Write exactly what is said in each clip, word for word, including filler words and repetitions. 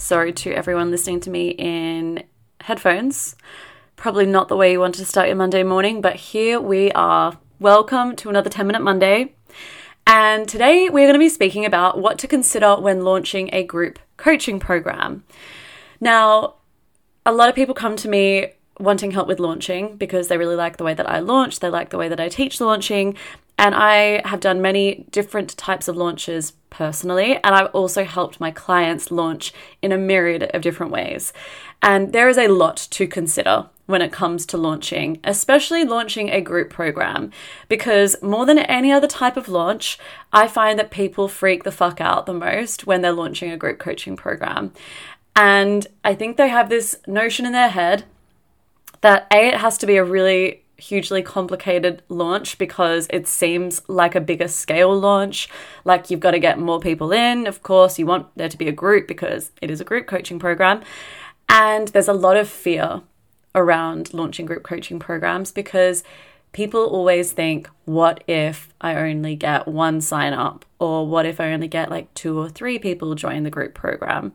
So to everyone listening to me in headphones, probably not the way you want to start your Monday morning, but here we are. Welcome to another ten minute Monday. And today we're going to be speaking about what to consider when launching a group coaching program. Now, a lot of people come to me wanting help with launching because they really like the way that I launch, they like the way that I teach launching, and I have done many different types of launches personally, and I've also helped my clients launch in a myriad of different ways. And there is a lot to consider when it comes to launching, especially launching a group program, because more than any other type of launch, I find that people freak the fuck out the most when they're launching a group coaching program. And I think they have this notion in their head that A, it has to be a really hugely complicated launch because it seems like a bigger scale launch, like you've got to get more people in. Of course, you want there to be a group because it is a group coaching program. And there's a lot of fear around launching group coaching programs because people always think, what if I only get one sign up? Or what if I only get like two or three people join the group program?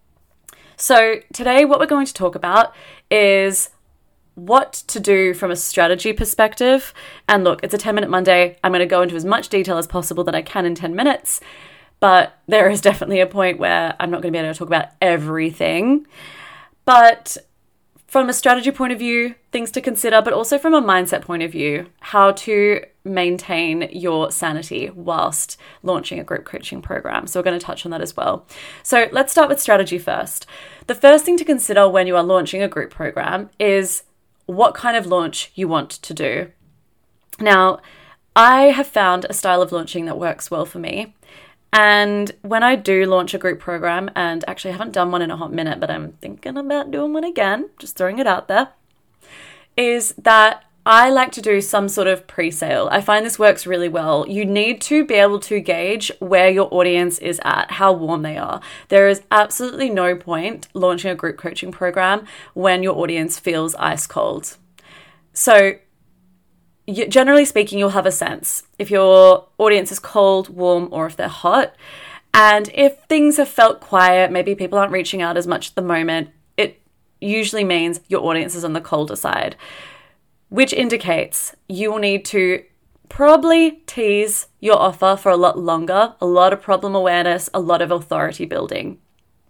So today what we're going to talk about is what to do from a strategy perspective. And look, it's a ten minute Monday. I'm going to go into as much detail as possible that I can in ten minutes. But there is definitely a point where I'm not going to be able to talk about everything. But from a strategy point of view, things to consider, but also from a mindset point of view, how to maintain your sanity whilst launching a group coaching program. So we're going to touch on that as well. So let's start with strategy first. The first thing to consider when you are launching a group program is what kind of launch you want to do. Now, I have found a style of launching that works well for me. And when I do launch a group program, and actually I haven't done one in a hot minute, but I'm thinking about doing one again, just throwing it out there, is that I like to do some sort of pre-sale. I find this works really well. You need to be able to gauge where your audience is at, how warm they are. There is absolutely no point launching a group coaching program when your audience feels ice cold. So you, generally speaking, you'll have a sense if your audience is cold, warm, or if they're hot. And if things have felt quiet, maybe people aren't reaching out as much at the moment, it usually means your audience is on the colder side, which indicates you will need to probably tease your offer for a lot longer, a lot of problem awareness, a lot of authority building.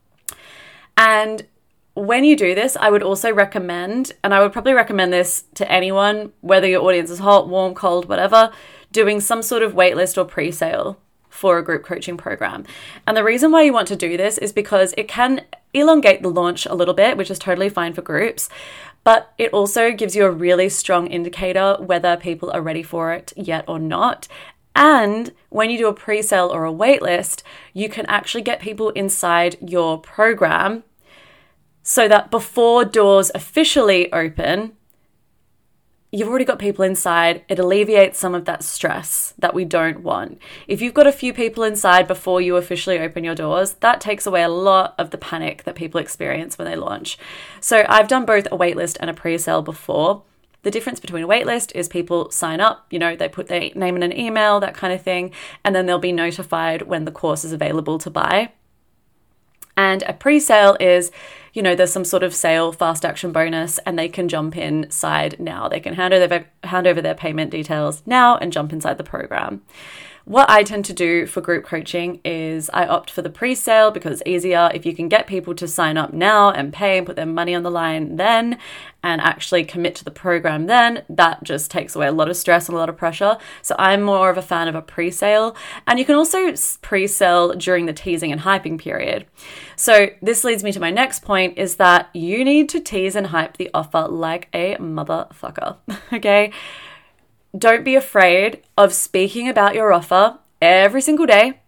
And when you do this, I would also recommend, and I would probably recommend this to anyone, whether your audience is hot, warm, cold, whatever, doing some sort of waitlist or pre-sale for a group coaching program. And the reason why you want to do this is because it can elongate the launch a little bit, which is totally fine for groups, but it also gives you a really strong indicator whether people are ready for it yet or not. And when you do a pre-sale or a waitlist, you can actually get people inside your program so that before doors officially open, you've already got people inside. It alleviates some of that stress that we don't want. If you've got a few people inside before you officially open your doors, that takes away a lot of the panic that people experience when they launch. So I've done both a waitlist and a pre-sale before. The difference between a waitlist is people sign up, you know, they put their name in an email, that kind of thing, and then they'll be notified when the course is available to buy. And a pre-sale is, you know, there's some sort of sale, fast action bonus, and they can jump inside now. They can hand over their, hand over their payment details now and jump inside the program. What I tend to do for group coaching is I opt for the pre-sale because it's easier. If you can get people to sign up now and pay and put their money on the line then and actually commit to the program then, that just takes away a lot of stress and a lot of pressure. So I'm more of a fan of a pre-sale. And you can also pre-sell during the teasing and hyping period. So this leads me to my next point is that you need to tease and hype the offer like a motherfucker, okay? Don't be afraid of speaking about your offer every single day.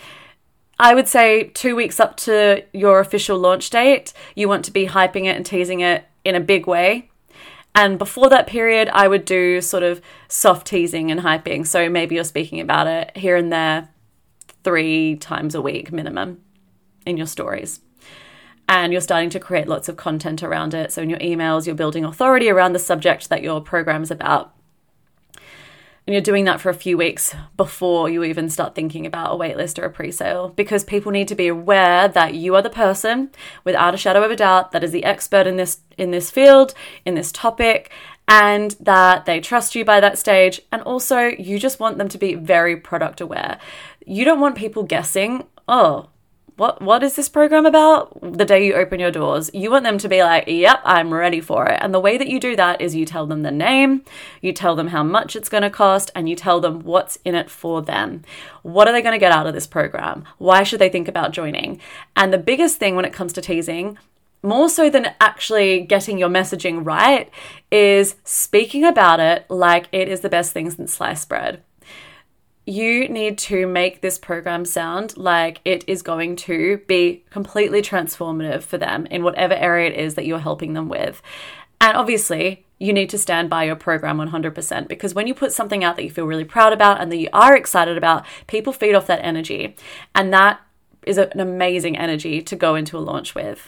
I would say two weeks up to your official launch date, you want to be hyping it and teasing it in a big way. And before that period, I would do sort of soft teasing and hyping. So maybe you're speaking about it here and there three times a week minimum in your stories. And you're starting to create lots of content around it. So in your emails, you're building authority around the subject that your program is about. And you're doing that for a few weeks before you even start thinking about a waitlist or a pre-sale, because people need to be aware that you are the person, without a shadow of a doubt, that is the expert in this in this field, in this topic, and that they trust you by that stage. And also, you just want them to be very product aware. You don't want people guessing, oh, what what is this program about the day you open your doors. You want them to be like, yep, I'm ready for it. And the way that you do that is you tell them the name, you tell them how much it's going to cost, and you tell them what's in it for them. What are they going to get out of this program? Why should they think about joining? And the biggest thing when it comes to teasing, more so than actually getting your messaging right, is speaking about it like it is the best thing since sliced bread. You need to make this program sound like it is going to be completely transformative for them in whatever area it is that you're helping them with. And obviously, you need to stand by your program one hundred percent, because when you put something out that you feel really proud about and that you are excited about, people feed off that energy. And that is an amazing energy to go into a launch with.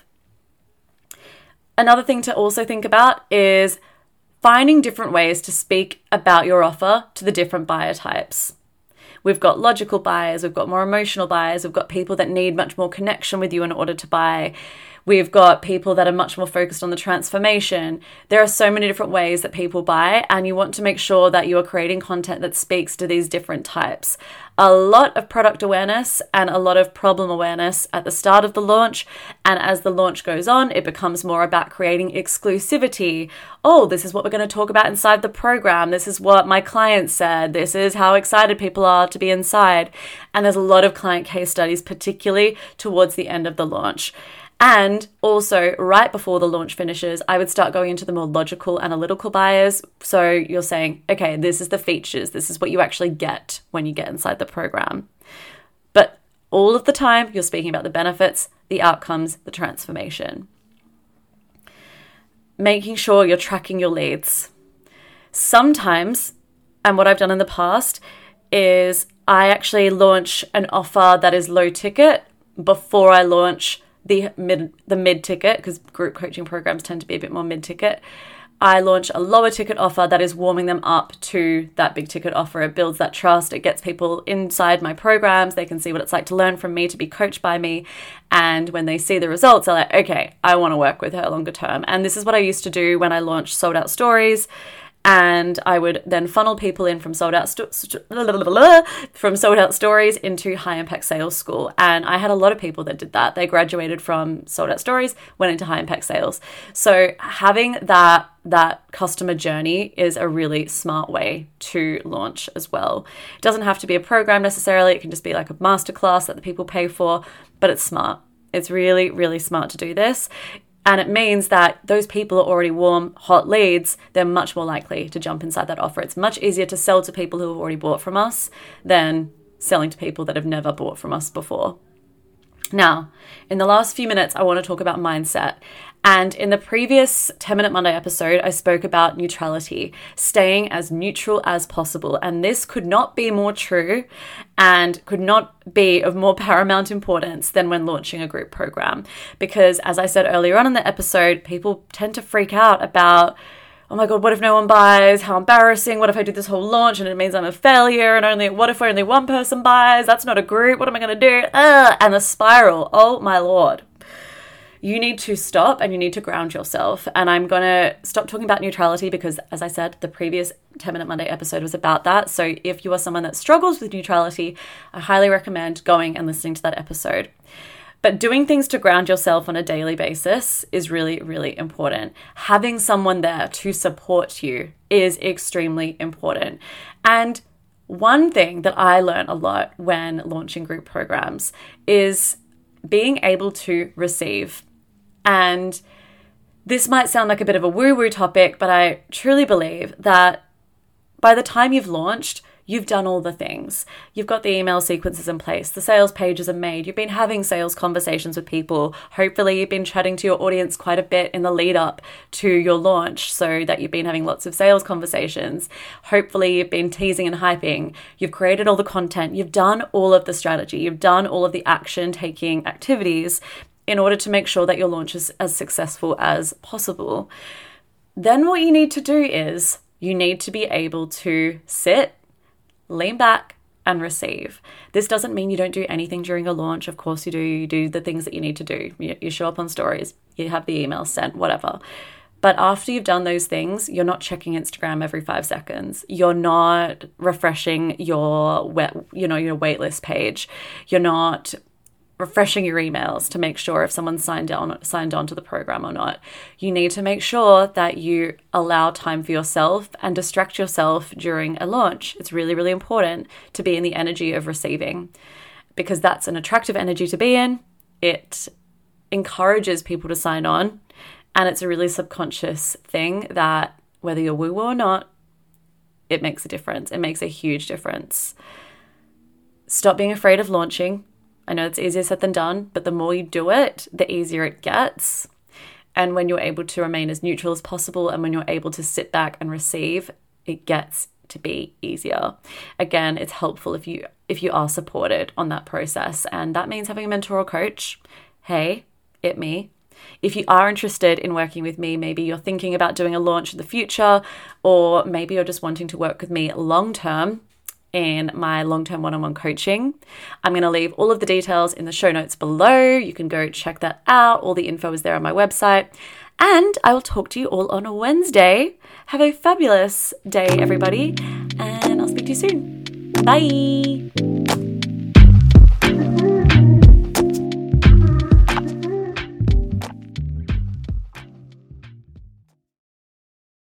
Another thing to also think about is finding different ways to speak about your offer to the different buyer types. We've got logical buyers, we've got more emotional buyers, we've got people that need much more connection with you in order to buy. We've got people that are much more focused on the transformation. There are so many different ways that people buy, and you want to make sure that you are creating content that speaks to these different types. A lot of product awareness and a lot of problem awareness at the start of the launch, and as the launch goes on, it becomes more about creating exclusivity. Oh, this is what we're going to talk about inside the program. This is what my client said. This is how excited people are to be inside. And there's a lot of client case studies, particularly towards the end of the launch. And also, right before the launch finishes, I would start going into the more logical, analytical buyers. So you're saying, okay, this is the features. This is what you actually get when you get inside the program. But all of the time, you're speaking about the benefits, the outcomes, the transformation. Making sure you're tracking your leads. Sometimes, and what I've done in the past, is I actually launch an offer that is low ticket before I launch the mid the mid ticket, because group coaching programs tend to be a bit more mid ticket. I launch a lower ticket offer that is warming them up to that big ticket offer. It builds that trust. It gets people inside my programs. They can see what it's like to learn from me, to be coached by me. And when they see the results, they're like, okay, I want to work with her longer term. And this is what I used to do when I launched Sold Out Stories. And I would then funnel people in from sold out sto- from sold out stories into high impact sales school. And I had a lot of people that did that. They graduated from sold out stories, went into high impact sales. So having that that customer journey is a really smart way to launch as well. It doesn't have to be a program necessarily. It can just be like a masterclass that the people pay for, but it's smart. It's really, really smart to do this. And it means that those people are already warm, hot leads. They're much more likely to jump inside that offer. It's much easier to sell to people who have already bought from us than selling to people that have never bought from us before. Now, in the last few minutes, I want to talk about mindset. And in the previous ten minute Monday episode, I spoke about neutrality, staying as neutral as possible. And this could not be more true and could not be of more paramount importance than when launching a group program. Because as I said earlier on in the episode, people tend to freak out about, oh my God, what if no one buys? How embarrassing. What if I do this whole launch and it means I'm a failure? And only, what if only one person buys? That's not a group. What am I going to do? Ugh. And the spiral. Oh my Lord. You need to stop and you need to ground yourself. And I'm going to stop talking about neutrality because, as I said, the previous ten minute Monday episode was about that. So if you are someone that struggles with neutrality, I highly recommend going and listening to that episode. But doing things to ground yourself on a daily basis is really, really important. Having someone there to support you is extremely important. And one thing that I learned a lot when launching group programs is being able to receive. And this might sound like a bit of a woo-woo topic, but I truly believe that by the time you've launched, you've done all the things. You've got the email sequences in place. The sales pages are made. You've been having sales conversations with people. Hopefully you've been chatting to your audience quite a bit in the lead up to your launch so that you've been having lots of sales conversations. Hopefully you've been teasing and hyping. You've created all the content. You've done all of the strategy. You've done all of the action taking activities in order to make sure that your launch is as successful as possible. Then what you need to do is you need to be able to sit lean back and receive. This doesn't mean you don't do anything during a launch. Of course you do. You do the things that you need to do. You, you show up on stories, you have the emails sent, whatever. But after you've done those things, you're not checking Instagram every five seconds. You're not refreshing your wet, you know, your waitlist page. You're not refreshing your emails to make sure if someone's signed on signed on to the program or not. You need to make sure that you allow time for yourself and distract yourself during a launch. It's really, really important to be in the energy of receiving, because that's an attractive energy to be in. It encourages people to sign on, and it's a really subconscious thing that whether you're woo-woo or not, it makes a difference. It makes a huge difference. Stop being afraid of launching. I know it's easier said than done, but the more you do it, the easier it gets. And when you're able to remain as neutral as possible, and when you're able to sit back and receive, it gets to be easier. Again, it's helpful if you if you are supported on that process, and that means having a mentor or coach. Hey, it me. If you are interested in working with me, maybe you're thinking about doing a launch in the future, or maybe you're just wanting to work with me long term in my long-term one-on-one coaching, I'm going to leave all of the details in the show notes below. You can go check that out. All the info is there on my website. And I will talk to you all on a Wednesday. Have a fabulous day, everybody. And I'll speak to you soon. Bye.